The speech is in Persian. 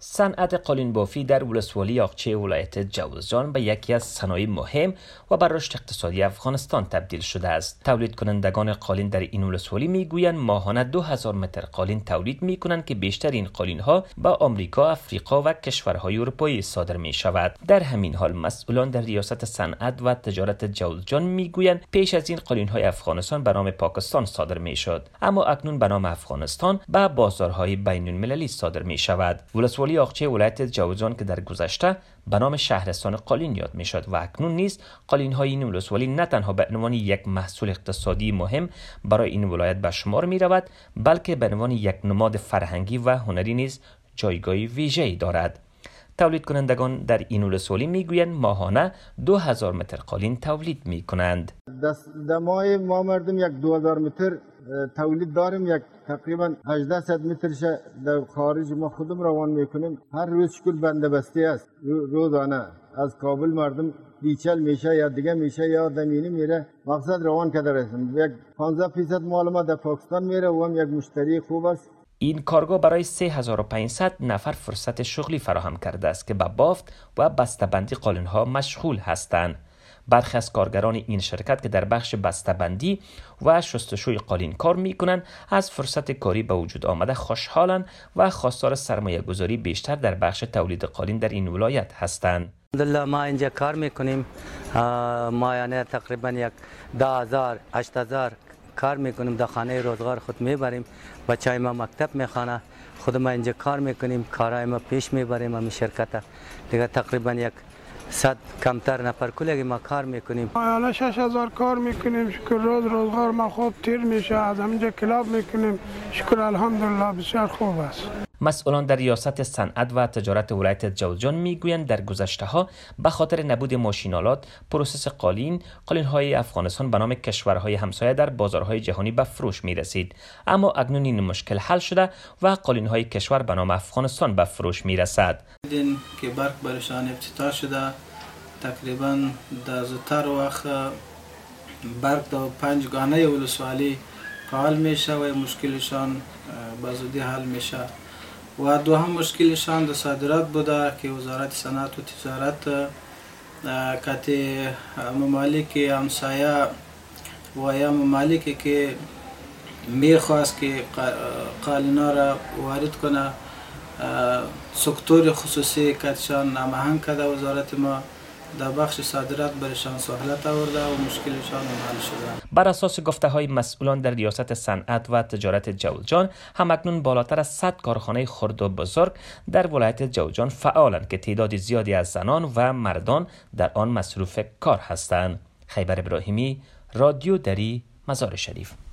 صنعت قالین بافی در ولسوالی یاغچی ولایت جوزجان به یکی از صنایع مهم و بر رشد اقتصادی افغانستان تبدیل شده است. تولید کنندگان قالین در این ولسوالی میگویند ماهانه 2000 متر قالین تولید میکنند که بیشتر این قالین ها به آمریکا، افریقا و کشورهای اروپایی صادر می شود. در همین حال مسئولان در ریاست صنعت و تجارت جوزجان میگویند پیش از این قالین های افغانستان به نام پاکستان صادر می شد، اما اکنون به نام افغانستان به بازارهای بین المللی صادر می شود. ولسوالی یاغچی ولایت جوزجان که در گذشته به نام شهرستان قالین یاد می شد و اکنون نیز قالین های این ولسوالی نه تنها به عنوان یک محصول اقتصادی مهم برای این ولایت به شمار می رود، بلکه به عنوان یک نماد فرهنگی و هنری نیز جایگاه ویژه‌ای دارد. تولید کنندگان در این ولسوالی میگویند ماهانه 2000 متر قالین تولید می کنند. در ماه ما مردم یک 2000 متر تولید داریم، یک تقریبا 1800 مترش در خارج ما خودم روان میکنیم. هر روز شکل بندوبستی است، روزانه از کابل مردم بیچل میشه یا دیگه میشه یا دمینی میره، مقصد روان کرده رسیم. یک 15% مال ما در پاکستان میره و هم یک مشتری خوب است. این کارگاه برای 3500 نفر فرصت شغلی فراهم کرده است که به بافت و بسته‌بندی قالین‌ها مشغول هستند. برخی از کارگران این شرکت که در بخش بسته‌بندی و شستشوی قالین کار می‌کنند از فرصت کاری به وجود آمده خوشحالند و خواستار سرمایه‌گذاری بیشتر در بخش تولید قالین در این ولایت هستند. الحمدلله ما اینجا کار میکنیم، ماهانه تقریبا 10000 8000 کار میکنیم، در خانه روزگار خود میبریم، بچهای ما مکتب میخوانه، خود ما اینجا کار میکنیم، کارهای ما پیش میبریم. همین شرکت دیگه تقریبا 100 کمتر نفر کلگی ما کار میکنیم. ماهانه 6000 کار میکنیم، شکر روزگار ما خوب تیر میشه، از همینجا کلاب میکنیم، شکر الحمدلله بسیار خوب است. مسئولان در ریاست صنعت و تجارت ولایت جوزجان میگویند در گذشته ها به خاطر نبود ماشینالات پروسس قالین های افغانستان به نام کشورهای همسایه در بازارهای جهانی به فروش می رسید، اما اکنون این مشکل حل شده و قالین های کشور به نام افغانستان به فروش می رسد. دیدین که برق برشان افتتاح شده، تقریبا در زودتر وقت برق در 5 گانه ولسوالی فعال میشه و مشکلشان به زودی حل میشه. و دوم مشکلشان در صادرات بوده که وزارت صنعت و تجارت کتی ممالک همسایه و یا ممالکی که میخواست که قالین‌ها را وارد کنه، سکتور خصوصی کتشان هماهنگ کرده وزارت ما در بخش صادرات برشان سهولت آورده و مشکلشان حل شده. بر اساس گفته های مسئولان در ریاست صنعت و تجارت جوزجان همکنون بالاتر از 100 کارخانه خرد و بزرگ در ولایت جوزجان فعالند که تعداد زیادی از زنان و مردان در آن مصروف کار هستند. خیبر ابراهیمی، رادیو دری، مزار شریف.